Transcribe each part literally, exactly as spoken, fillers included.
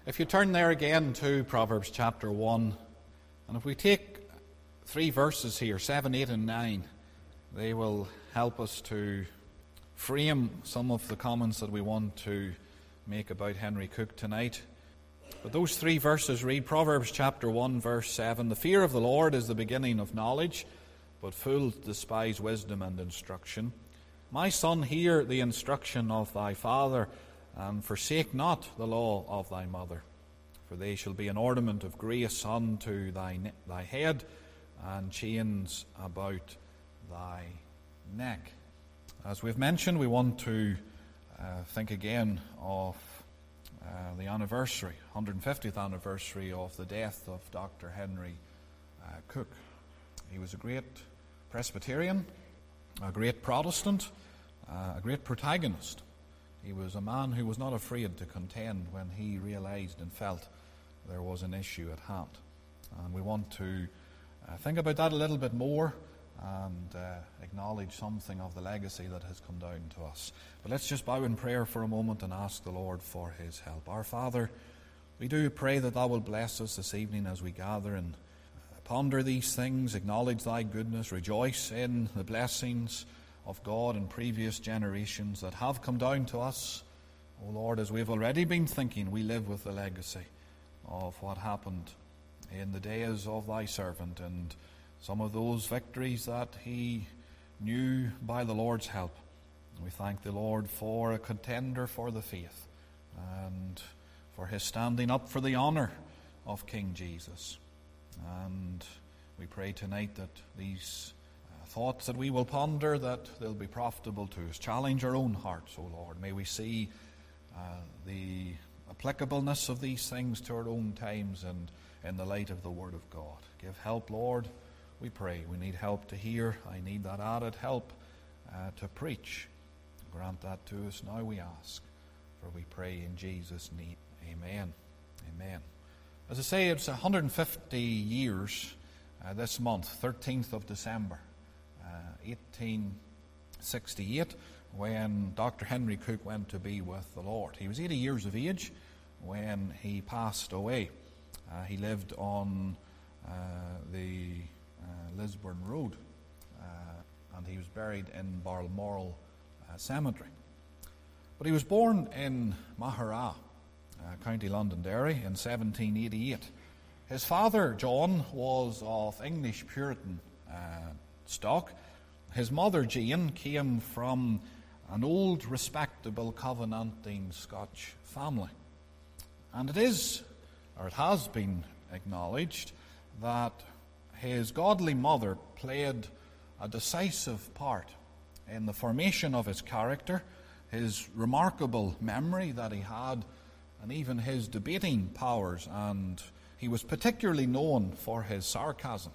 If you turn there again to Proverbs chapter one, and if we take three verses here, seven, eight, and nine, they will help us to frame some of the comments that we want to make about Henry Cook tonight. But those three verses read, Proverbs chapter one, verse seven, "The fear of the Lord is the beginning of knowledge, but fools despise wisdom and instruction. My son, hear the instruction of thy father, and forsake not the law of thy mother. For they shall be an ornament of grace unto thy, ne- thy head, and chains about thy neck." As we've mentioned, we want to uh, think again of uh, the anniversary, one hundred fiftieth anniversary of the death of Doctor Henry uh, Cook. He was a great Presbyterian, a great Protestant, uh, a great protagonist. He was a man who was not afraid to contend when he realized and felt there was an issue at hand. And we want to uh, think about that a little bit more and uh, acknowledge something of the legacy that has come down to us. But let's just bow in prayer for a moment and ask the Lord for his help. Our Father, we do pray that thou will bless us this evening as we gather and ponder these things, acknowledge thy goodness, rejoice in the blessings of God in previous generations that have come down to us. O Lord, as we've already been thinking, we live with the legacy of what happened in the days of thy servant and some of those victories that he knew by the Lord's help. We thank the Lord for a contender for the faith and for his standing up for the honor of King Jesus. And we pray tonight that these uh, thoughts that we will ponder, that they'll be profitable to us. Challenge our own hearts, O Lord. May we see uh, the applicableness of these things to our own times and in the light of the Word of God. Give help, Lord, we pray. We need help to hear. I need that added help uh, to preach. Grant that to us now, we ask. For we pray in Jesus' name. Amen. Amen. As I say, it's one hundred fifty years uh, this month, thirteenth of December, uh, eighteen sixty-eight, when Doctor Henry Cook went to be with the Lord. He was eighty years of age when he passed away. Uh, he lived on uh, the uh, Lisburn Road, uh, and he was buried in Balmoral uh, Cemetery. But he was born in Maghera, Uh, County Londonderry, in seventeen eighty-eight. His father, John, was of English Puritan uh, stock. His mother, Jane, came from an old, respectable, covenanting Scotch family. And it is, or it has been acknowledged, that his godly mother played a decisive part in the formation of his character, his remarkable memory that he had, and even his debating powers. And he was particularly known for his sarcasm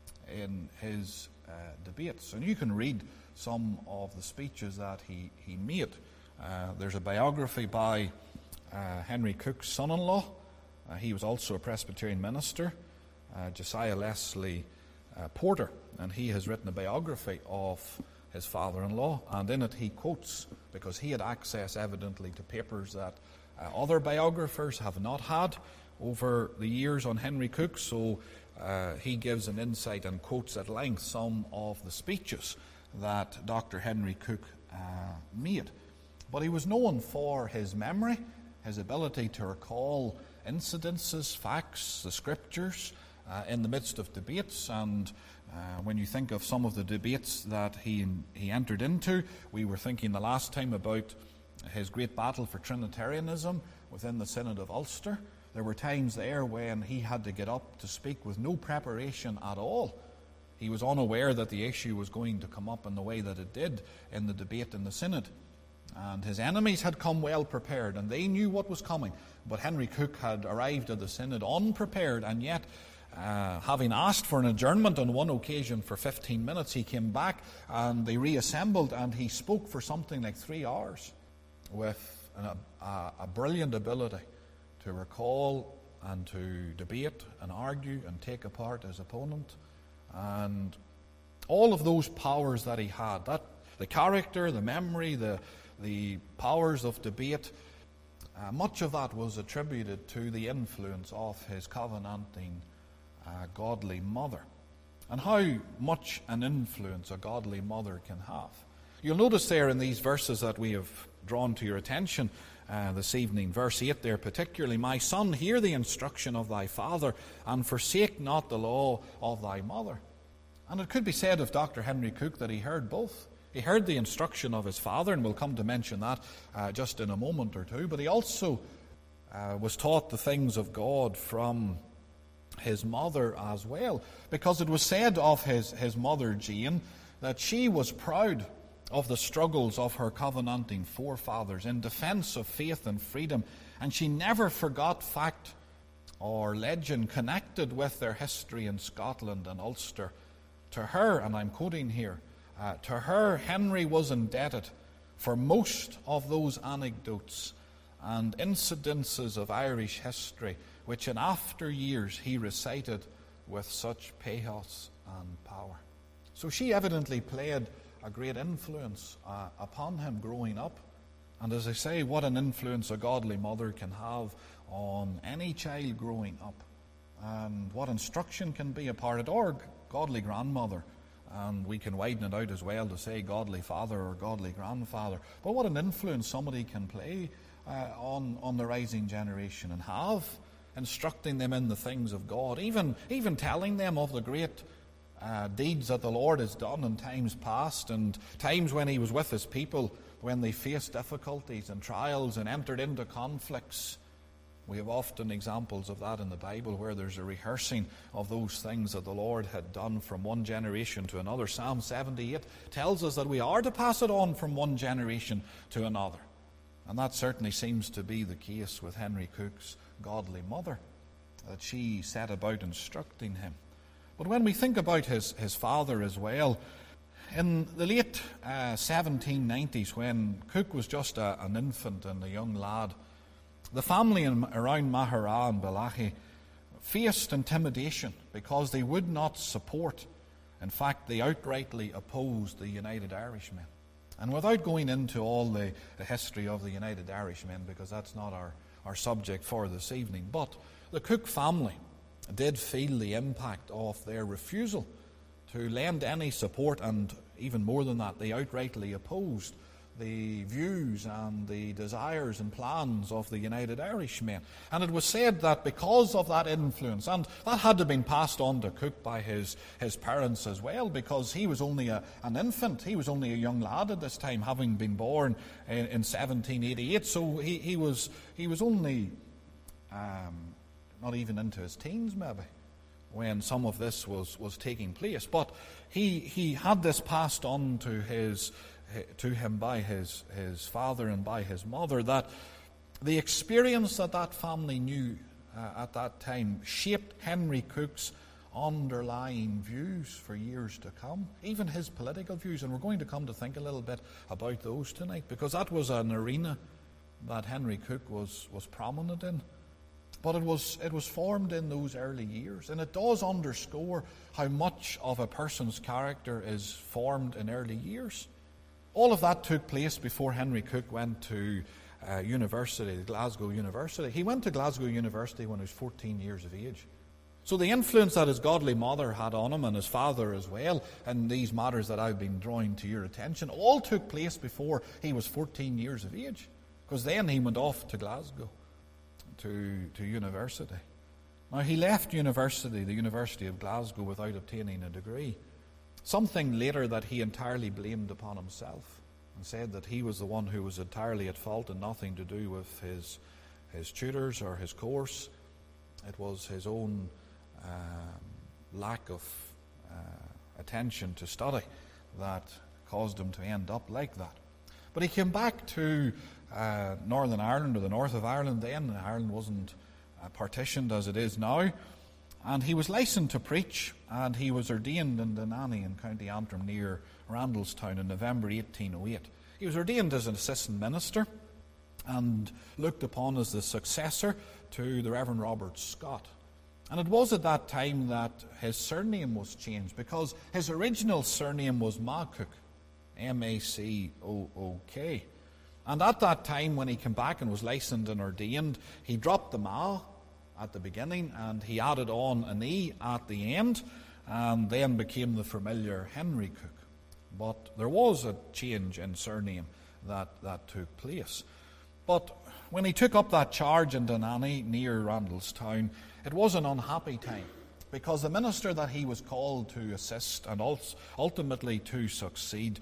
in his uh, debates. And you can read some of the speeches that he, he made. Uh, there's a biography by uh, Henry Cook's son-in-law. Uh, he was also a Presbyterian minister, uh, Josiah Leslie uh, Porter. And he has written a biography of his father-in-law. And in it he quotes, because he had access evidently to papers that Uh, other biographers have not had over the years on Henry Cook, so uh, he gives an insight and quotes at length some of the speeches that Doctor Henry Cook uh, made. But he was known for his memory, his ability to recall incidences, facts, the scriptures uh, in the midst of debates. And uh, when you think of some of the debates that he, he entered into, we were thinking the last time about his great battle for Trinitarianism within the Synod of Ulster. There were times there when he had to get up to speak with no preparation at all. He was unaware that the issue was going to come up in the way that it did in the debate in the Synod. And his enemies had come well prepared, and they knew what was coming. But Henry Cook had arrived at the Synod unprepared, and yet, uh, having asked for an adjournment on one occasion for fifteen minutes, he came back and they reassembled, and he spoke for something like three hours. With an, a, a brilliant ability to recall and to debate and argue and take apart his opponent. And all of those powers that he had, that the character, the memory, the, the powers of debate, uh, much of that was attributed to the influence of his covenanting uh, godly mother. And how much an influence a godly mother can have. You'll notice there in these verses that we have drawn to your attention uh, this evening, verse eight there particularly, "My son, hear the instruction of thy father, and forsake not the law of thy mother." And it could be said of Doctor Henry Cook that he heard both. He heard the instruction of his father, and we'll come to mention that uh, just in a moment or two, but he also uh, was taught the things of God from his mother as well, because it was said of his, his mother Jane that she was proud of the struggles of her covenanting forefathers in defense of faith and freedom, and she never forgot fact or legend connected with their history in Scotland and Ulster. To her, and I'm quoting here, uh, to her Henry was indebted for most of those anecdotes and incidences of Irish history which in after years he recited with such pathos and power. So she evidently played a great influence uh, upon him growing up. And as I say, what an influence a godly mother can have on any child growing up. And what instruction can be imparted, or godly grandmother. And we can widen it out as well to say godly father or godly grandfather. But what an influence somebody can play uh, on, on the rising generation and have, instructing them in the things of God, even, even telling them of the great uh, deeds that the Lord has done in times past, and times when he was with his people, when they faced difficulties and trials and entered into conflicts. We have often examples of that in the Bible, where there's a rehearsing of those things that the Lord had done from one generation to another. Psalm seventy-eight tells us that we are to pass it on from one generation to another. And that certainly seems to be the case with Henry Cook's godly mother, that she set about instructing him. But when we think about his, his father as well, in the late uh, seventeen nineties, when Cook was just a, an infant and a young lad, the family in, around Mahara and Balachi faced intimidation because they would not support, in fact, they outrightly opposed the United Irishmen. And without going into all the, the history of the United Irishmen, because that's not our, our subject for this evening, but the Cook family did feel the impact of their refusal to lend any support, and even more than that, they outrightly opposed the views and the desires and plans of the United Irishmen. And it was said that because of that influence, and that had to have been passed on to Cook by his, his parents as well, because he was only a, an infant, he was only a young lad at this time, having been born in, in seventeen eighty-eight, so he, he was he was only um, not even into his teens maybe, when some of this was, was taking place. But he he had this passed on to his to him by his, his father and by his mother, that the experience that that family knew uh, at that time shaped Henry Cook's underlying views for years to come, even his political views. And we're going to come to think a little bit about those tonight, because that was an arena that Henry Cook was, was prominent in. But it was it was formed in those early years, and it does underscore how much of a person's character is formed in early years. All of that took place before Henry Cook went to uh, university, Glasgow University. He went to Glasgow University when he was fourteen years of age. So the influence that his godly mother had on him, and his father as well, and these matters that I've been drawing to your attention, all took place before he was fourteen years of age, because then he went off to Glasgow to, to university. Now, he left university, the University of Glasgow, without obtaining a degree. Something later that he entirely blamed upon himself, and said that he was the one who was entirely at fault and nothing to do with his his tutors or his course. It was his own um, lack of uh, attention to study that caused him to end up like that. But he came back to uh, Northern Ireland, or the north of Ireland then. Ireland wasn't uh, partitioned as it is now. And he was licensed to preach, and he was ordained in Dunanny in County Antrim near Randallstown in November eighteen oh eight. He was ordained as an assistant minister and looked upon as the successor to the Reverend Robert Scott. And it was at that time that his surname was changed, because his original surname was MacCook, M A C O O K. And at that time, when he came back and was licensed and ordained, he dropped the ma at the beginning and he added on an e at the end, and then became the familiar Henry Cook. But there was a change in surname that, that took place. But when he took up that charge in Dunanny near Randallstown, it was an unhappy time, because the minister that he was called to assist and ultimately to succeed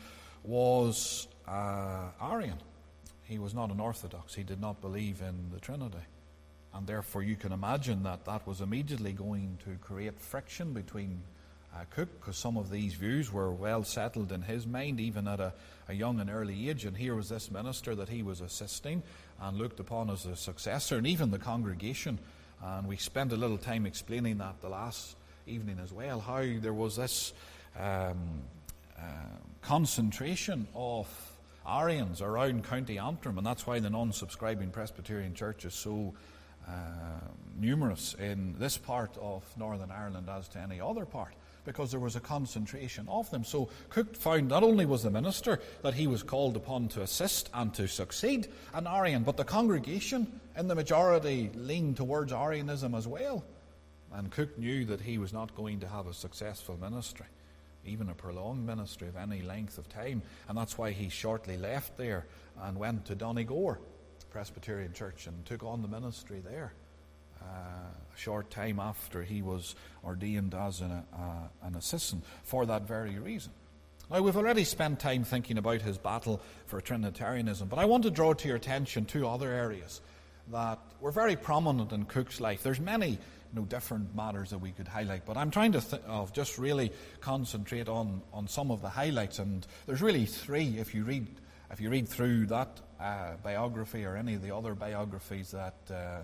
was uh, Arian. He was not an Orthodox. He did not believe in the Trinity. And therefore you can imagine that that was immediately going to create friction between uh, Cook, because some of these views were well settled in his mind, even at a, a young and early age. And here was this minister that he was assisting and looked upon as a successor, and even the congregation. And we spent a little time explaining that the last evening as well, how there was this um, uh, concentration of Arians around County Antrim, and that's why the non-subscribing Presbyterian Church is so uh, numerous in this part of Northern Ireland as to any other part, because there was a concentration of them. So Cook found not only was the minister that he was called upon to assist and to succeed an Arian, but the congregation in the majority leaned towards Arianism as well. And Cook knew that he was not going to have a successful ministry, even a prolonged ministry of any length of time. And that's why he shortly left there and went to Donegal Presbyterian Church and took on the ministry there uh, a short time after he was ordained as an, uh, an assistant for that very reason. Now, we've already spent time thinking about his battle for Trinitarianism, but I want to draw to your attention two other areas that were very prominent in Cook's life. There's many no different matters that we could highlight, but I'm trying to th- of just really concentrate on, on some of the highlights, and there's really three if you read if you read through that uh, biography or any of the other biographies that uh,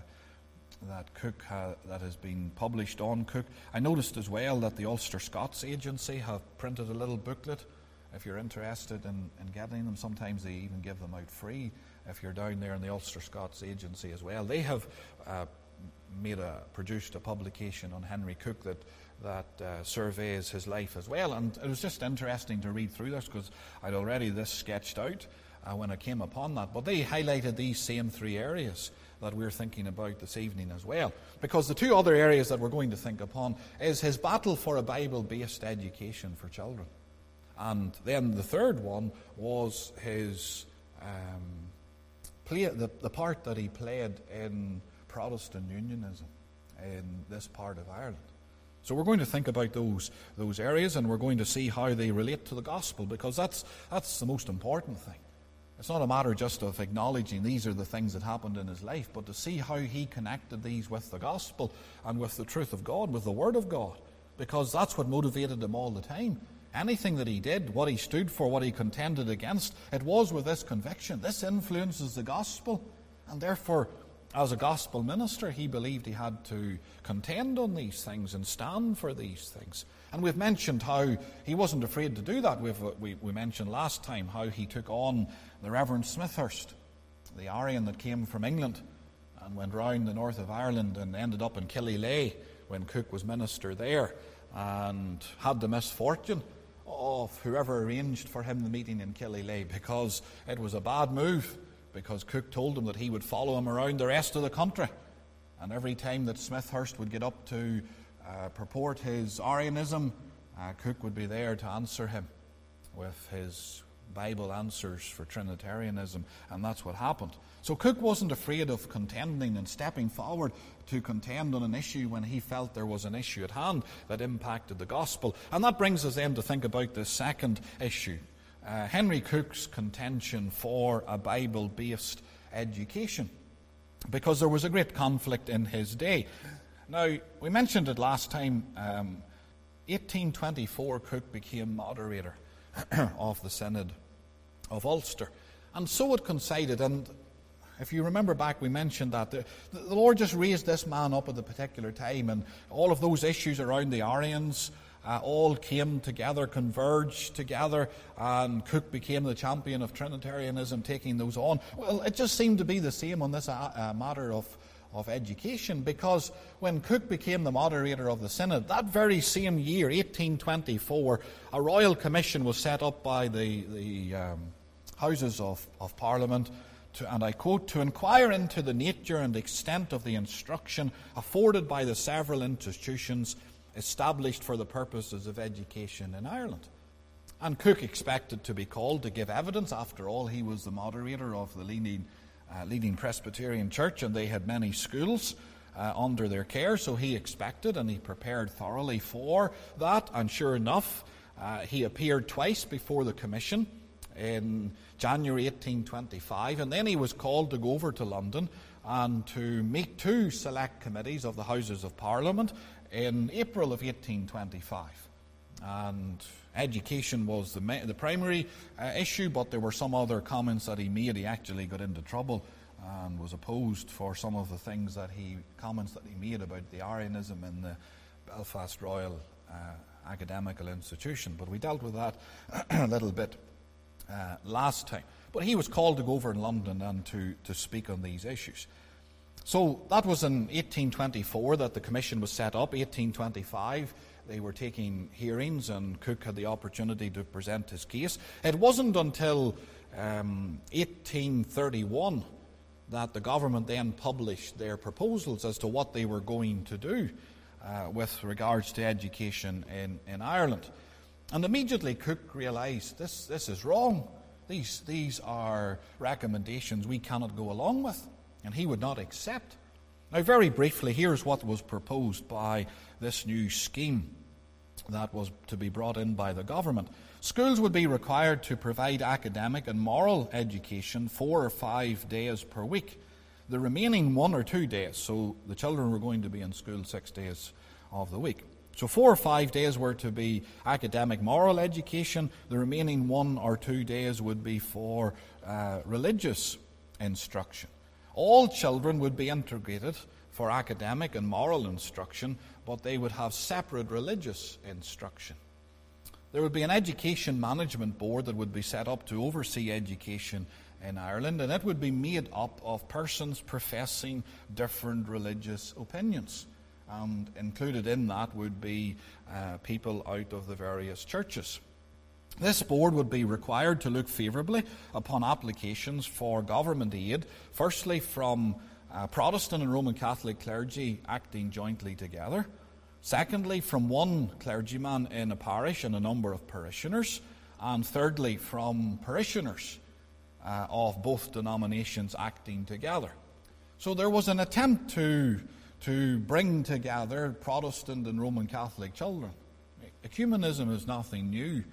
that Cook ha- that has been published on Cook. I noticed as well that the Ulster Scots Agency have printed a little booklet. If you're interested in, in getting them, sometimes they even give them out free if you're down there in the Ulster Scots Agency as well. They have uh, made a produced a publication on Henry Cook that that uh, surveys his life as well, and it was just interesting to read through this, because I'd already this sketched out uh, when I came upon that. But they highlighted these same three areas that we're thinking about this evening as well, because the two other areas that we're going to think upon is his battle for a Bible-based education for children, and then the third one was his um, play the, the part that he played in Protestant unionism in this part of Ireland. So we're going to think about those those areas, and we're going to see how they relate to the gospel, because that's that's the most important thing. It's not a matter just of acknowledging these are the things that happened in his life, but to see how he connected these with the gospel and with the truth of God, with the Word of God, because that's what motivated him all the time. Anything that he did, what he stood for, what he contended against, it was with this conviction. This influences the gospel, and therefore, as a gospel minister, he believed he had to contend on these things and stand for these things. And we've mentioned how he wasn't afraid to do that. We've, we, we mentioned last time how he took on the Reverend Smithhurst, the Arian that came from England and went round the north of Ireland and ended up in Killylea when Cook was minister there, and had the misfortune of whoever arranged for him the meeting in Killylea, because it was a bad move, because Cook told him that he would follow him around the rest of the country. And every time that Smithhurst would get up to uh, purport his Arianism, uh, Cook would be there to answer him with his Bible answers for Trinitarianism, and that's what happened. So Cook wasn't afraid of contending and stepping forward to contend on an issue when he felt there was an issue at hand that impacted the gospel. And that brings us then to think about the second issue. Uh, Henry Cook's contention for a Bible-based education, because there was a great conflict in his day. Now, we mentioned it last time, um, eighteen twenty-four Cook became moderator of the Synod of Ulster, and so it coincided, and if you remember back, we mentioned that the, the Lord just raised this man up at the particular time, and all of those issues around the Arians Uh, all came together, converged together, and Cook became the champion of Trinitarianism, taking those on. Well, it just seemed to be the same on this uh, uh, matter of, of education, because when Cook became the moderator of the Synod, that very same year, eighteen twenty-four, a royal commission was set up by the, the um, Houses of, of Parliament to, and I quote, "to inquire into the nature and extent of the instruction afforded by the several institutions established for the purposes of education in Ireland." And Cook expected to be called to give evidence. After all, he was the moderator of the leading, uh, leading Presbyterian church, and they had many schools uh, under their care, so he expected and he prepared thoroughly for that. And sure enough, uh, he appeared twice before the commission in January eighteen twenty-five, and then he was called to go over to London and to meet two select committees of the Houses of Parliament in April of eighteen twenty-five. And education was the, ma- the primary uh, issue, but there were some other comments that he made. He actually got into trouble and was opposed for some of the things that he, comments that he made about the Arianism in the Belfast Royal uh, Academical Institution. But we dealt with that a little bit uh, last time. But he was called to go over in London and to, to speak on these issues. So that was in eighteen twenty-four that the commission was set up. eighteen twenty-five, they were taking hearings, and Cook had the opportunity to present his case. It wasn't until um, eighteen thirty-one that the government then published their proposals as to what they were going to do uh, with regards to education in, in Ireland. And immediately Cook realised this, this is wrong. These, these are recommendations we cannot go along with, and he would not accept. Now, very briefly, here's what was proposed by this new scheme that was to be brought in by the government. Schools would be required to provide academic and moral education four or five days per week. The remaining one or two days, so the children were going to be in school six days of the week. So four or five days were to be academic moral education. The remaining one or two days would be for uh, religious instruction. All children would be integrated for academic and moral instruction, but they would have separate religious instruction. There would be an education management board that would be set up to oversee education in Ireland, and it would be made up of persons professing different religious opinions. And included in that would be uh, people out of the various churches. This board would be required to look favourably upon applications for government aid, firstly from uh, Protestant and Roman Catholic clergy acting jointly together, secondly from one clergyman in a parish and a number of parishioners, and thirdly from parishioners uh, of both denominations acting together. So there was an attempt to, to bring together Protestant and Roman Catholic children. Ecumenism is nothing new,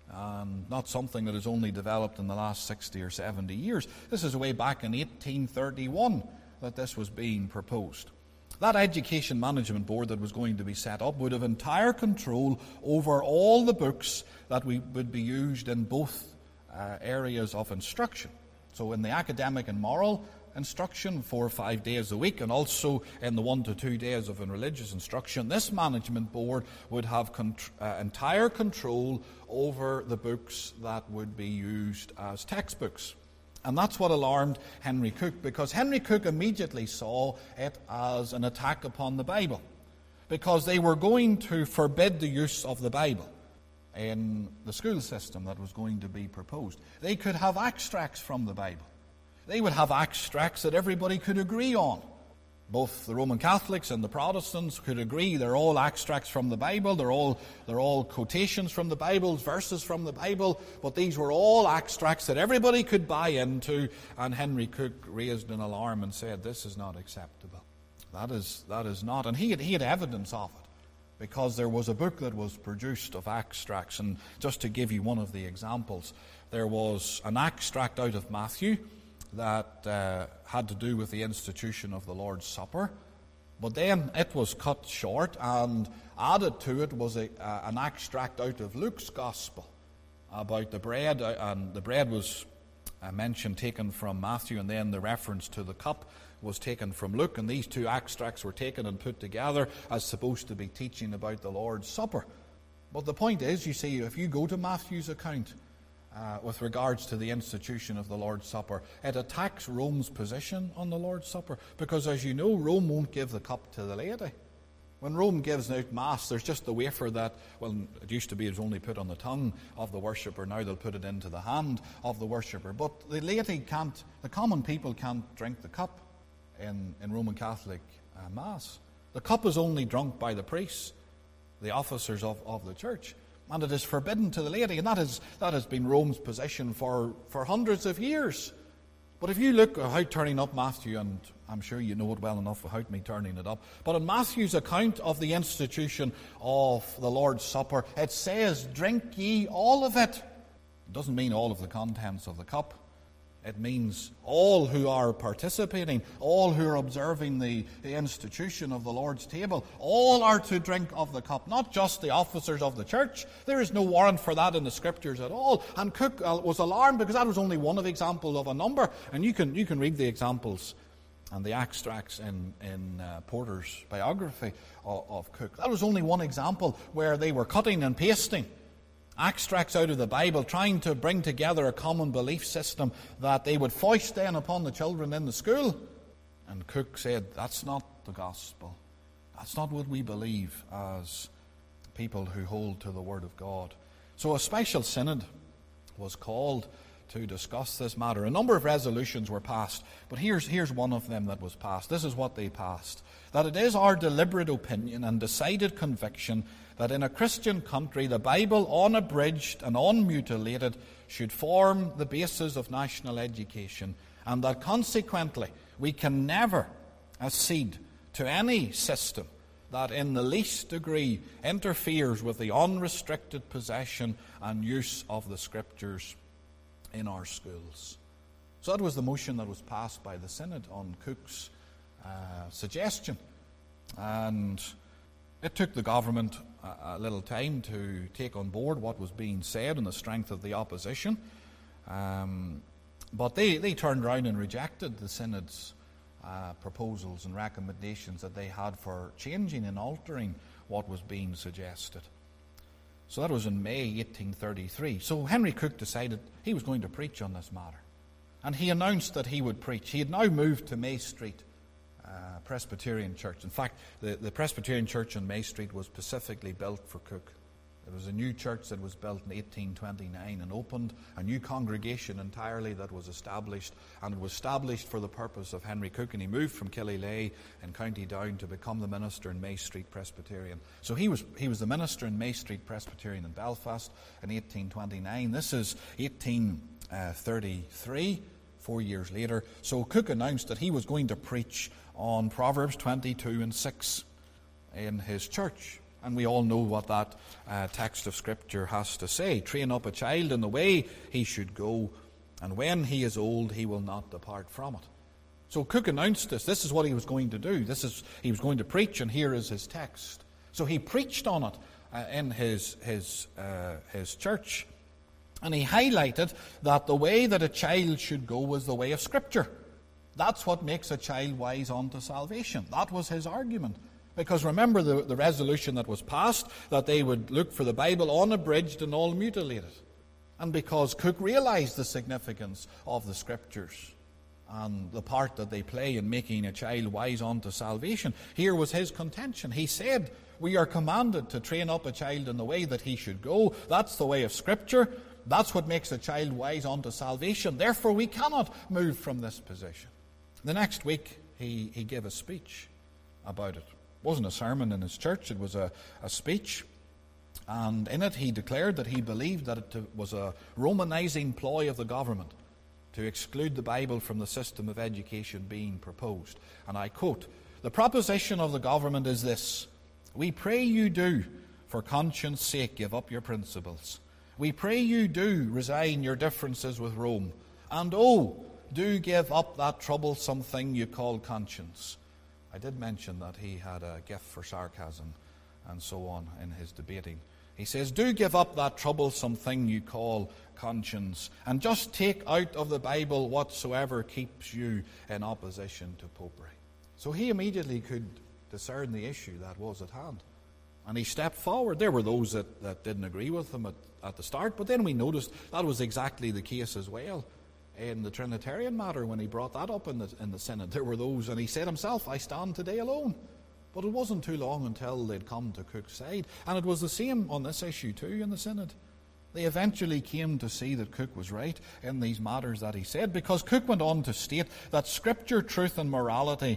and not something that has only developed in the last sixty or seventy years. This is way back in eighteen thirty-one that this was being proposed. That education management board that was going to be set up would have entire control over all the books that we would be used in both uh, areas of instruction. So in the academic and moral instruction, four or five days a week, and also in the one to two days of in religious instruction, this management board would have contr- uh, entire control over the books that would be used as textbooks. And that's what alarmed Henry Cook, because Henry Cook immediately saw it as an attack upon the Bible, because they were going to forbid the use of the Bible in the school system that was going to be proposed. They could have extracts from the Bible. They would have extracts that everybody could agree on. Both the Roman Catholics and the Protestants could agree they're all extracts from the Bible, they're all, they're all quotations from the Bible, verses from the Bible, but these were all extracts that everybody could buy into, and Henry Cook raised an alarm and said, this is not acceptable. That is, that is not, and he had, he had evidence of it, because there was a book that was produced of extracts, and just to give you one of the examples, there was an extract out of Matthew that uh, had to do with the institution of the Lord's Supper. But then it was cut short, and added to it was a, uh, an extract out of Luke's Gospel about the bread, uh, and the bread was uh, mentioned taken from Matthew, and then the reference to the cup was taken from Luke, and these two extracts were taken and put together as supposed to be teaching about the Lord's Supper. But the point is, you see, if you go to Matthew's account, Uh, with regards to the institution of the Lord's Supper, it attacks Rome's position on the Lord's Supper, because as you know, Rome won't give the cup to the laity. When Rome gives out Mass, there's just the wafer that, well, it used to be it was only put on the tongue of the worshipper. Now they'll put it into the hand of the worshipper. But the laity can't, the common people can't drink the cup in, in Roman Catholic uh, Mass. The cup is only drunk by the priests, the officers of, of the church. And it is forbidden to the laity. And that, is, that has been Rome's position for, for hundreds of years. But if you look at how turning up Matthew, and I'm sure you know it well enough without me turning it up, but in Matthew's account of the institution of the Lord's Supper, it says, drink ye all of it. It doesn't mean all of the contents of the cup. It means all who are participating, all who are observing the, the institution of the Lord's table, all are to drink of the cup, not just the officers of the church. There is no warrant for that in the Scriptures at all. And Cook was alarmed because that was only one of the examples of a number. And you can you can read the examples and the extracts in, in uh, Porter's biography of, of Cook. That was only one example where they were cutting and pasting extracts out of the Bible, trying to bring together a common belief system that they would foist then upon the children in the school. And Cook said, that's not the gospel. That's not what we believe as people who hold to the Word of God. So a special synod was called to discuss this matter. A number of resolutions were passed, but here's, here's one of them that was passed. This is what they passed. That it is our deliberate opinion and decided conviction that in a Christian country the Bible, unabridged and unmutilated, should form the basis of national education, and that consequently we can never accede to any system that in the least degree interferes with the unrestricted possession and use of the Scriptures in our schools. So that was the motion that was passed by the Synod on Cook's uh, suggestion. And it took the government a, a little time to take on board what was being said and the strength of the opposition. Um, but they, they turned around and rejected the Synod's uh, proposals and recommendations that they had for changing and altering what was being suggested. So that was in May eighteen thirty-three. So Henry Cook decided he was going to preach on this matter. And he announced that he would preach. He had now moved to May Street uh, Presbyterian Church. In fact, the, the Presbyterian Church on May Street was specifically built for Cook. It was a new church that was built in eighteen twenty-nine and opened, a new congregation entirely that was established, and it was established for the purpose of Henry Cook, and he moved from Killylea in County Down to become the minister in May Street Presbyterian. So he was he was the minister in May Street Presbyterian in Belfast in eighteen twenty-nine. This is eighteen thirty-three, four years later. So Cook announced that he was going to preach on Proverbs twenty-two and six in his church. And we all know what that uh, text of Scripture has to say. Train up a child in the way he should go, and when he is old, he will not depart from it. So Cook announced this. This is what he was going to do. This is he was going to preach, and here is his text. So he preached on it uh, in his his uh, his church, and he highlighted that the way that a child should go was the way of Scripture. That's what makes a child wise unto salvation. That was his argument. Because remember the, the resolution that was passed, that they would look for the Bible unabridged and all mutilated. And because Cook realized the significance of the Scriptures and the part that they play in making a child wise unto salvation, here was his contention. He said, we are commanded to train up a child in the way that he should go. That's the way of Scripture. That's what makes a child wise unto salvation. Therefore, we cannot move from this position. The next week, he, he gave a speech about it. It wasn't a sermon in his church, it was a, a speech. And in it he declared that he believed that it was a Romanizing ploy of the government to exclude the Bible from the system of education being proposed. And I quote, "The proposition of the government is this: we pray you do, for conscience sake, give up your principles. We pray you do resign your differences with Rome. And oh, do give up that troublesome thing you call conscience." I did mention that he had a gift for sarcasm and so on in his debating. He says, do give up that troublesome thing you call conscience, and just take out of the Bible whatsoever keeps you in opposition to popery. So he immediately could discern the issue that was at hand. And he stepped forward. There were those that, that didn't agree with him at, at the start, but then we noticed that was exactly the case as well. In the Trinitarian matter, when he brought that up in the, in the Synod, there were those, and he said himself, I stand today alone. But it wasn't too long until they'd come to Cook's side. And it was the same on this issue too in the Synod. They eventually came to see that Cook was right in these matters that he said, because Cook went on to state that Scripture, truth and morality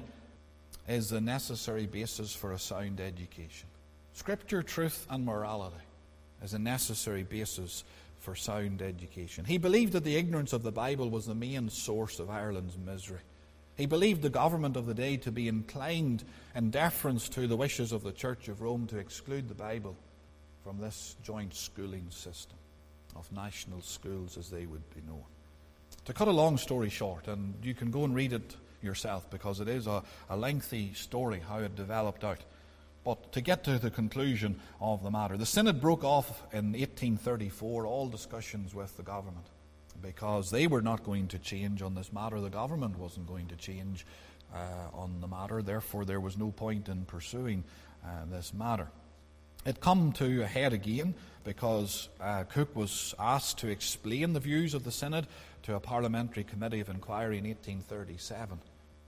is the necessary basis for a sound education. Scripture, truth and morality is a necessary basis for sound education. He believed that the ignorance of the Bible was the main source of Ireland's misery. He believed the government of the day to be inclined in deference to the wishes of the Church of Rome to exclude the Bible from this joint schooling system of national schools as they would be known. To cut a long story short, and you can go and read it yourself because it is a, a lengthy story how it developed out. But to get to the conclusion of the matter, the Synod broke off in eighteen thirty-four all discussions with the government because they were not going to change on this matter. The government wasn't going to change uh, on the matter. Therefore, there was no point in pursuing uh, this matter. It come to a head again because uh, Cook was asked to explain the views of the Synod to a parliamentary committee of inquiry in eighteen thirty-seven.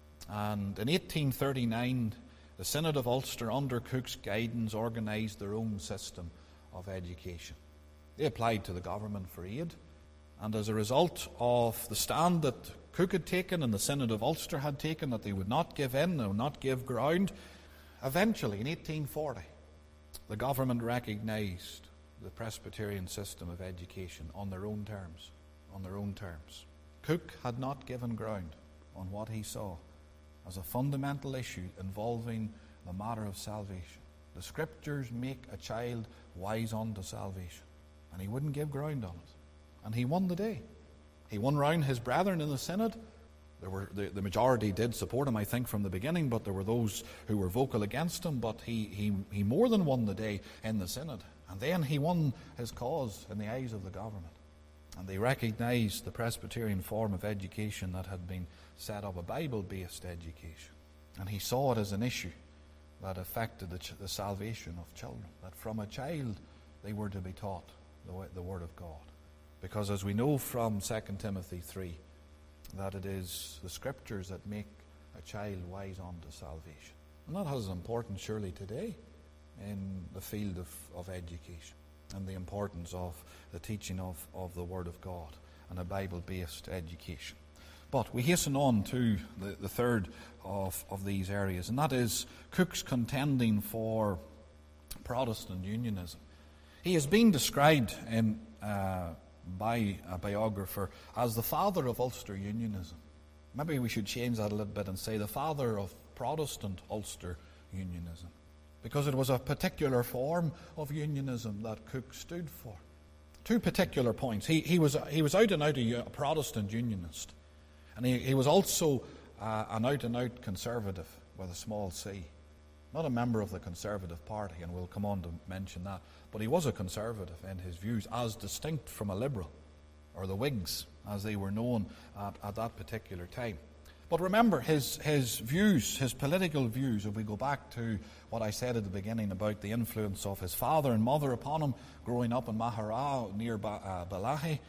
And in eighteen thirty-nine, the Synod of Ulster, under Cook's guidance, organised their own system of education. They applied to the government for aid, and as a result of the stand that Cook had taken and the Synod of Ulster had taken, that they would not give in, they would not give ground, eventually in eighteen forty, the government recognised the Presbyterian system of education on their own terms. On their own terms. Cook had not given ground on what he saw as a fundamental issue involving the matter of salvation. The Scriptures make a child wise unto salvation. And he wouldn't give ground on it. And he won the day. He won round his brethren in the Synod. There were the, the majority did support him, I think, from the beginning, but there were those who were vocal against him. But he, he, he more than won the day in the Synod. And then he won his cause in the eyes of the government. And they recognised the Presbyterian form of education that had been set up, a Bible-based education. And he saw it as an issue that affected the, ch- the salvation of children. That from a child they were to be taught the, way, the Word of God. Because as we know from Second Timothy three, that it is the Scriptures that make a child wise unto salvation. And that has importance surely today in the field of, of education and the importance of the teaching of, of the Word of God and a Bible-based education. But we hasten on to the, the third of, of these areas, and that is Cook's contending for Protestant unionism. He has been described in, uh, by a biographer as the father of Ulster unionism. Maybe we should change that a little bit and say the father of Protestant Ulster unionism, because it was a particular form of unionism that Cook stood for. Two particular points. He, he, was, he was out and out a Protestant unionist, and he, he was also uh, an out-and-out conservative with a small c. Not a member of the Conservative Party, and we'll come on to mention that, but he was a conservative in his views, as distinct from a liberal, or the Whigs, as they were known at, at that particular time. But remember, his, his views, his political views, if we go back to what I said at the beginning about the influence of his father and mother upon him, growing up in Mahara near ba- uh, Balahi,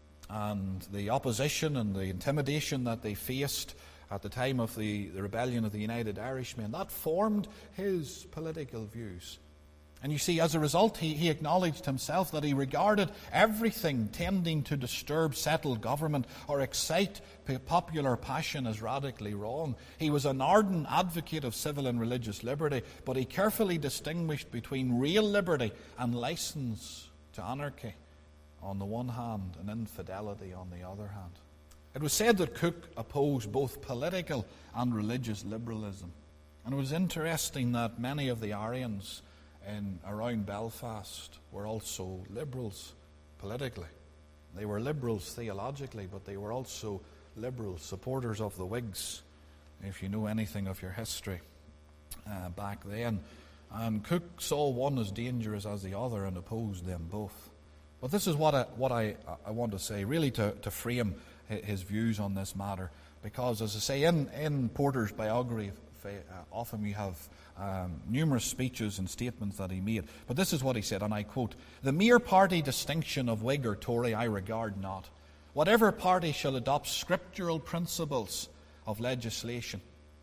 and the opposition and the intimidation that they faced at the time of the, the rebellion of the United Irishmen, that formed his political views. And you see, as a result, he, he acknowledged himself that he regarded everything tending to disturb settled government or excite popular passion as radically wrong. He was an ardent advocate of civil and religious liberty, but he carefully distinguished between real liberty and license to anarchy on the one hand and infidelity on the other hand. It was said that Cook opposed both political and religious liberalism. And it was interesting that many of the Arians in around Belfast were also liberals politically. They were liberals theologically, but they were also liberal supporters of the Whigs, if you know anything of your history uh, back then. And Cook saw one as dangerous as the other and opposed them both. But this is what I, what I, I want to say, really to, to frame his views on this matter, because, as I say, in, in Porter's biography, uh, often we have um, numerous speeches and statements that he made. But this is what he said, and I quote, "The mere party distinction of Whig or Tory I regard not. Whatever party shall adopt scriptural principles of legislation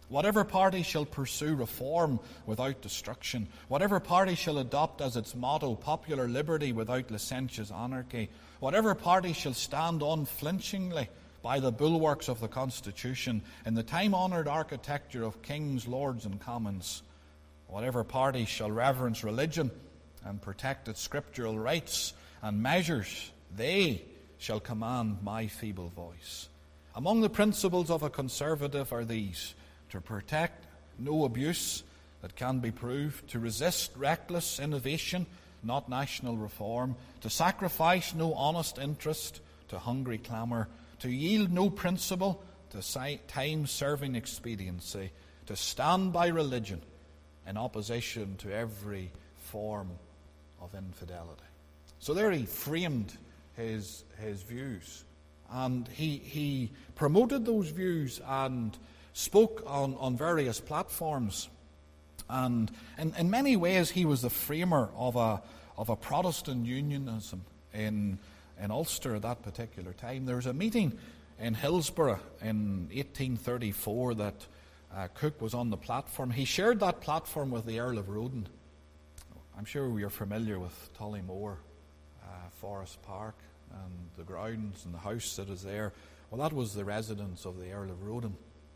Whatever party shall pursue reform without destruction, whatever party shall adopt as its motto popular liberty without licentious anarchy, whatever party shall stand unflinchingly by the bulwarks of the Constitution in the time-honoured architecture of kings, lords and commons, whatever party shall reverence religion and protect its scriptural rights and measures, they shall command my feeble voice. Among the principles of a conservative are these: to protect no abuse that can be proved, to resist reckless innovation, not national reform, to sacrifice no honest interest to hungry clamour, to yield no principle to time-serving expediency, to stand by religion in opposition to every form of infidelity. So there he framed his his views, and he he promoted those views and spoke on, on various platforms. And in, in many ways he was the framer of a of a Protestant unionism in in Ulster at that particular time. There was a meeting in Hillsborough in eighteen thirty-four that uh, Cooke was on the platform. He shared that platform with the Earl of Roden. I'm sure we are familiar with Tullymore, uh, Forest Park, and the grounds and the house that is there. Well, that was the residence of the Earl of Roden.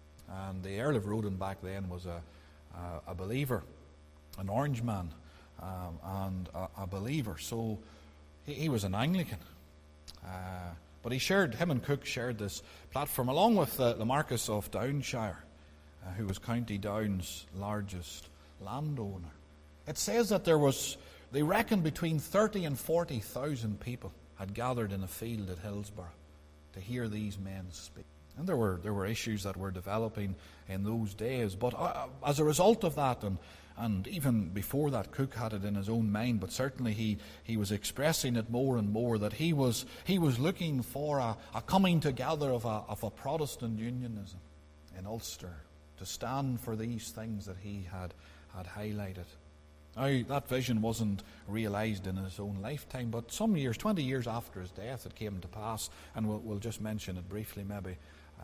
And the Earl of Roden back then was a, a, a believer, an Orangeman, um, and a, a believer. So he, he was an Anglican. Uh, but he shared, him and Cooke shared this platform along with uh, the Marquess of Downshire, uh, who was County Down's largest landowner. It says that there was, they reckoned between thirty and forty thousand people had gathered in a field at Hillsborough to hear these men speak. And there were there were issues that were developing in those days. But uh, as a result of that, and and even before that, Cooke had it in his own mind, but certainly he, he was expressing it more and more, that he was he was looking for a, a coming together of a, of a Protestant unionism in Ulster to stand for these things that he had, had highlighted. Now, that vision wasn't realised in his own lifetime, but some years, twenty years after his death, it came to pass, and we'll, we'll just mention it briefly maybe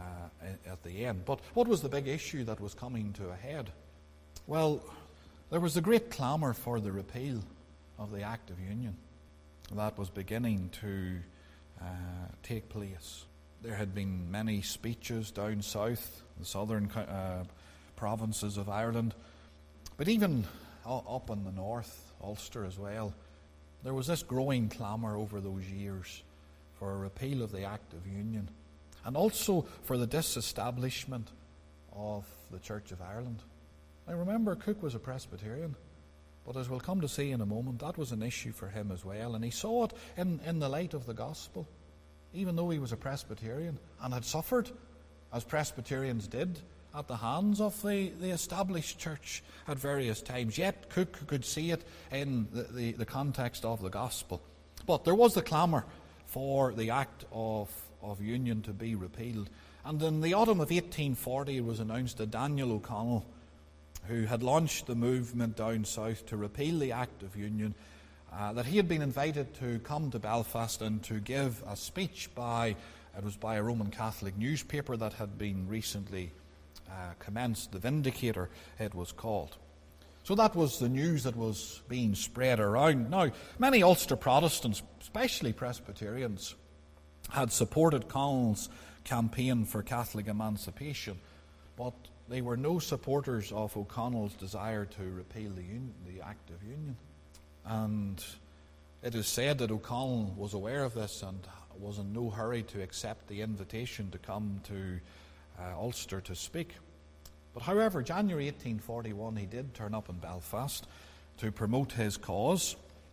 uh, at the end. But what was the big issue that was coming to a head? Well, there was a great clamour for the repeal of the Act of Union that was beginning to uh, take place. There had been many speeches down south, the southern uh, provinces of Ireland, but even up in the north, Ulster as well, there was this growing clamour over those years for a repeal of the Act of Union, and also for the disestablishment of the Church of Ireland. Now remember, Cooke was a Presbyterian, but as we'll come to see in a moment, that was an issue for him as well, and he saw it in, in the light of the gospel. Even though he was a Presbyterian and had suffered, as Presbyterians did, at the hands of the, the established church at various times, yet Cooke could see it in the, the, the context of the gospel. But there was the clamour for the Act of, of Union to be repealed. And in the autumn of eighteen forty, it was announced that Daniel O'Connell, who had launched the movement down south to repeal the Act of Union, uh, that he had been invited to come to Belfast and to give a speech by, it was by a Roman Catholic newspaper that had been recently Uh, commenced, the Vindicator it was called. So that was the news that was being spread around. Now, many Ulster Protestants, especially Presbyterians, had supported Connell's campaign for Catholic emancipation, but they were no supporters of O'Connell's desire to repeal the, union, the Act of Union. And it is said that O'Connell was aware of this and was in no hurry to accept the invitation to come to Uh, Ulster to speak. But however, January eighteen forty-one, he did turn up in Belfast to promote his cause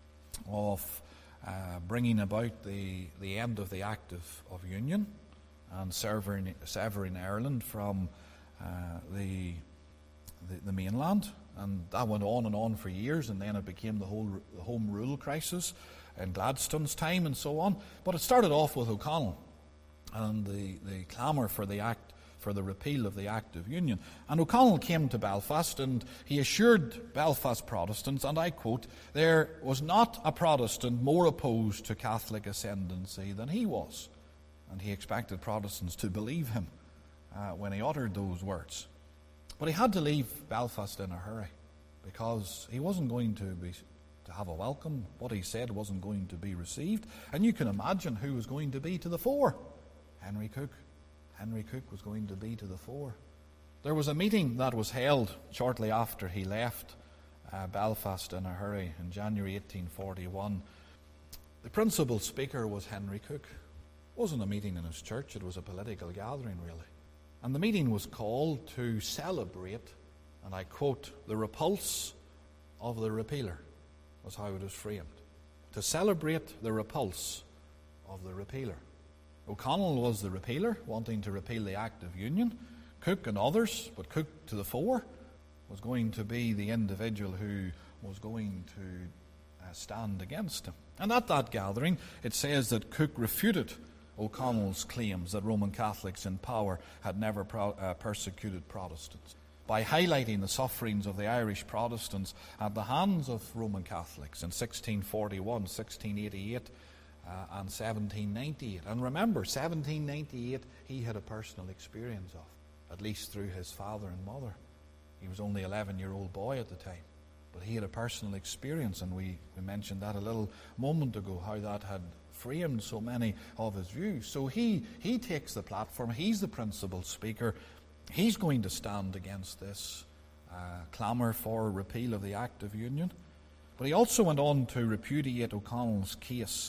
of uh, bringing about the, the end of the Act of, of Union and severing, severing Ireland from uh, the, the the mainland. And that went on and on for years, and then it became the whole the Home Rule crisis in Gladstone's time and so on. But it started off with O'Connell and the, the clamour for the Act for the repeal of the Act of Union. And O'Connell came to Belfast and he assured Belfast Protestants, and I quote, there was not a Protestant more opposed to Catholic ascendancy than he was. And he expected Protestants to believe him uh, when he uttered those words. But he had to leave Belfast in a hurry because he wasn't going to be to have a welcome. What he said wasn't going to be received. And you can imagine who was going to be to the fore. Henry Cooke. Henry Cooke was going to be to the fore. There was a meeting that was held shortly after he left uh, Belfast in a hurry in January eighteen forty-one. The principal speaker was Henry Cooke. It wasn't a meeting in his church, it was a political gathering really. And the meeting was called to celebrate, and I quote, the repulse of the repealer, was how it was framed. To celebrate the repulse of the repealer. O'Connell was the repealer, wanting to repeal the Act of Union. Cooke and others, but Cooke to the fore, was going to be the individual who was going to uh, stand against him. And at that gathering, it says that Cooke refuted O'Connell's claims that Roman Catholics in power had never pro- uh, persecuted Protestants by highlighting the sufferings of the Irish Protestants at the hands of Roman Catholics in sixteen forty-one, sixteen eighty-eight uh, and seventeen ninety-eight. And remember, seventeen ninety-eight he had a personal experience of, at least through his father and mother. He was only an eleven-year-old boy at the time, but he had a personal experience, and we, we mentioned that a little moment ago, how that had framed so many of his views. So he, he takes the platform, he's the principal speaker, he's going to stand against this uh, clamour for repeal of the Act of Union. But he also went on to repudiate O'Connell's case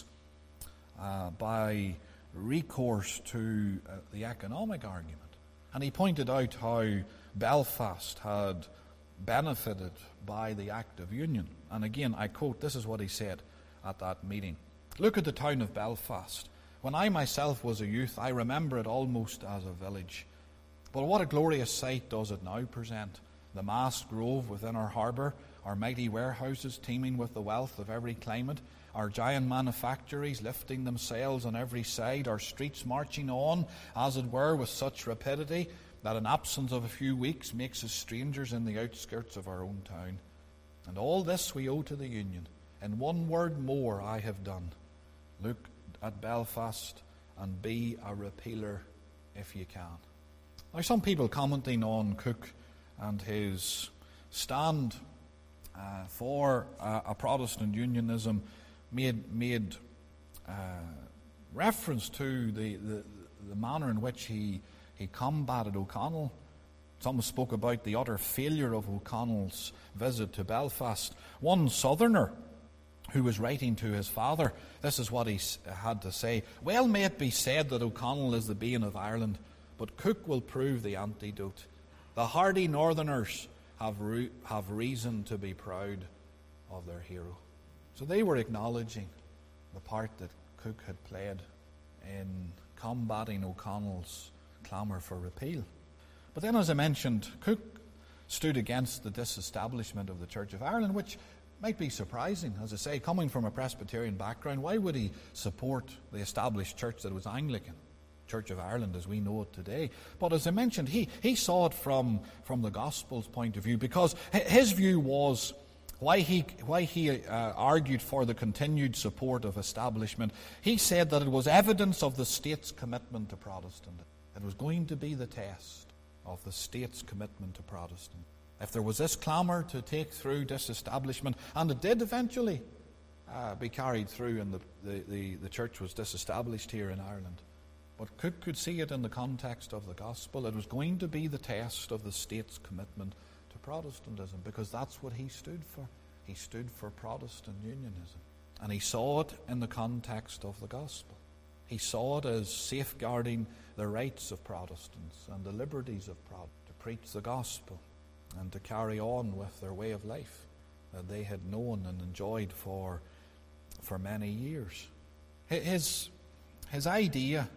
uh, by recourse to uh, the economic argument. And he pointed out how Belfast had benefited by the Act of Union. And again, I quote, this is what he said at that meeting. Look at the town of Belfast. When I myself was a youth, I remember it almost as a village. But what a glorious sight does it now present. The massed grove within our harbour, our mighty warehouses teeming with the wealth of every climate, our giant manufactories lifting themselves on every side, our streets marching on, as it were, with such rapidity that an absence of a few weeks makes us strangers in the outskirts of our own town. And all this we owe to the Union. And one word more I have done. Look at Belfast and be a repealer if you can. Now, some people commenting on Cooke and his stand uh, for uh, a Protestant unionism made made uh, reference to the, the, the manner in which he, he combated O'Connell. Some spoke about the utter failure of O'Connell's visit to Belfast. One southerner who was writing to his father, this is what he had to say. Well may it be said that O'Connell is the bane of Ireland, but Cooke will prove the antidote. The hardy northerners have, re- have reason to be proud of their hero. So they were acknowledging the part that Cooke had played in combating O'Connell's clamour for repeal. But then, as I mentioned, Cooke stood against the disestablishment of the Church of Ireland, which might be surprising. As I say, coming from a Presbyterian background, why would he support the established church that was Anglican? Church of Ireland as we know it today. But as I mentioned, he, he saw it from, from the Gospel's point of view, because his view was why he, why he uh, argued for the continued support of establishment. He said that it was evidence of the state's commitment to Protestant. It was going to be the test of the state's commitment to Protestant. If there was this clamour to take through disestablishment, and it did eventually uh, be carried through, and the, the, the, the church was disestablished here in Ireland. But Cooke could see it in the context of the gospel. It was going to be the test of the state's commitment to Protestantism, because that's what he stood for. He stood for Protestant unionism. And he saw it in the context of the gospel. He saw it as safeguarding the rights of Protestants and the liberties of Protestants to preach the gospel and to carry on with their way of life that they had known and enjoyed for, for many years. His, his idea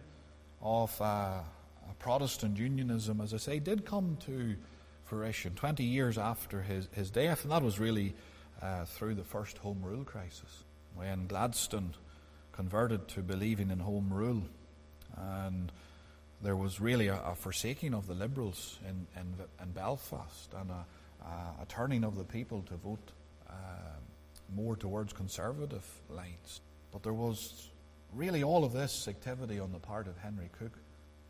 of uh, a Protestant unionism, as I say, did come to fruition twenty years after his, his death, and that was really uh, through the first Home Rule crisis, when Gladstone converted to believing in Home Rule, and there was really a, a forsaking of the Liberals in, in, in Belfast, and a, a, a turning of the people to vote uh, more towards conservative lines. But there was really all of this activity on the part of Henry Cooke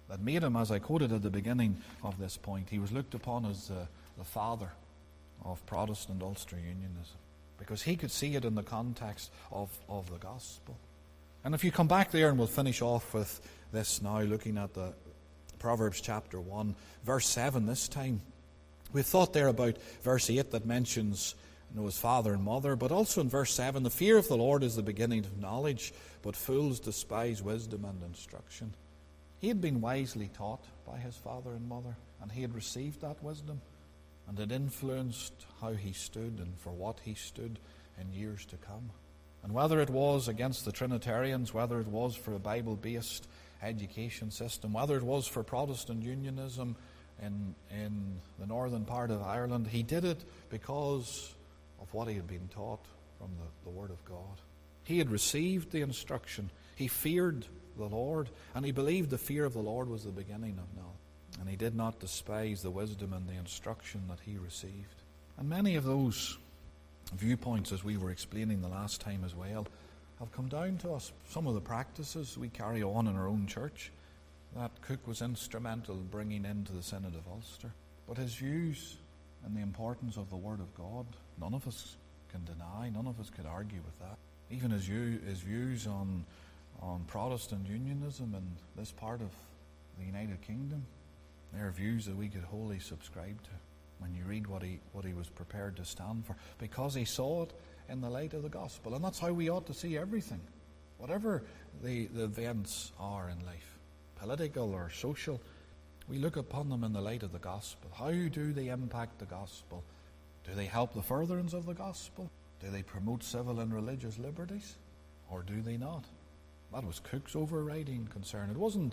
that made him, as I quoted at the beginning of this point, he was looked upon as uh, the father of Protestant Ulster Unionism, because he could see it in the context of, of the gospel. And if you come back there, and we'll finish off with this now, looking at the Proverbs chapter one, verse seven this time. We've thought there about verse eight that mentions you know, his father and mother, but also in verse seven, the fear of the Lord is the beginning of knowledge, but fools despise wisdom and instruction. He had been wisely taught by his father and mother, and he had received that wisdom, and it influenced how he stood and for what he stood in years to come. And whether it was against the Trinitarians, whether it was for a Bible-based education system, whether it was for Protestant Unionism in, in the northern part of Ireland, he did it because of what he had been taught from the, the Word of God. He had received the instruction. He feared the Lord, and he believed the fear of the Lord was the beginning of knowledge. And he did not despise the wisdom and the instruction that he received. And many of those viewpoints, as we were explaining the last time as well, have come down to us. Some of the practices we carry on in our own church that Cook was instrumental in bringing into the Synod of Ulster. But his views and the importance of the Word of God, none of us can deny, none of us could argue with that. Even his, view, his views on, on Protestant Unionism in this part of the United Kingdom, they are views that we could wholly subscribe to when you read what he what he was prepared to stand for, because he saw it in the light of the gospel. And that's how we ought to see everything, whatever the, the events are in life, political or social. We look upon them in the light of the gospel. How do they impact the gospel? Do they help the furtherance of the gospel? Do they promote civil and religious liberties? Or do they not? That was Cook's overriding concern. It wasn't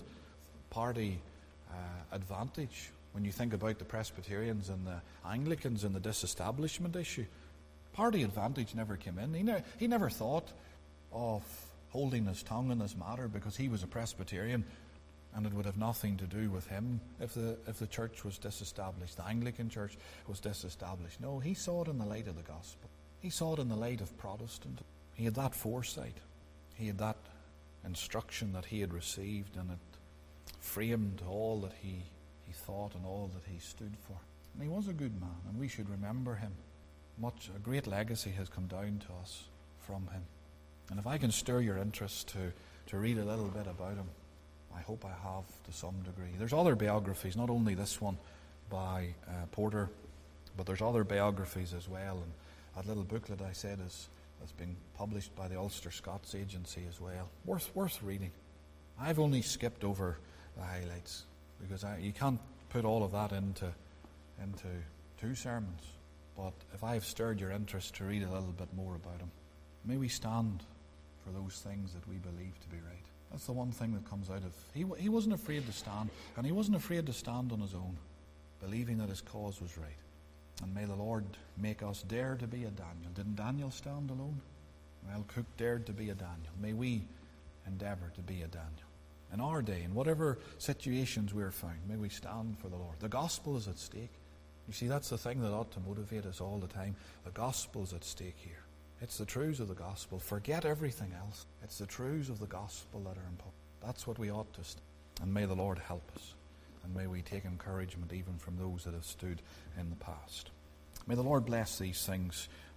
party uh, advantage. When you think about the Presbyterians and the Anglicans and the disestablishment issue, party advantage never came in. He, ne- he never thought of holding his tongue in this matter because he was a Presbyterian, and it would have nothing to do with him if the if the church was disestablished, the Anglican church was disestablished. No, he saw it in the light of the gospel. He saw it in the light of Protestant. He had that foresight. He had that instruction that he had received, and it framed all that he he thought and all that he stood for. And he was a good man, and we should remember him. Much a great legacy has come down to us from him. And if I can stir your interest to, to read a little bit about him, I hope I have to some degree. There's other biographies, not only this one by uh, Porter, but there's other biographies as well. And that little booklet I said is has been published by the Ulster Scots Agency as well. Worth worth reading. I've only skipped over the highlights, because I, you can't put all of that into into two sermons. But if I have stirred your interest to read a little bit more about him, may we stand for those things that we believe to be right. That's the one thing that comes out of... He, he wasn't afraid to stand, and he wasn't afraid to stand on his own, believing that his cause was right. And may the Lord make us dare to be a Daniel. Didn't Daniel stand alone? Well, Cook dared to be a Daniel. May we endeavour to be a Daniel. In our day, in whatever situations we're found, may we stand for the Lord. The gospel is at stake. You see, that's the thing that ought to motivate us all the time. The gospel is at stake here. It's the truths of the gospel. Forget everything else. It's the truths of the gospel that are important. That's what we ought to stand. And may the Lord help us. And may we take encouragement even from those that have stood in the past. May the Lord bless these things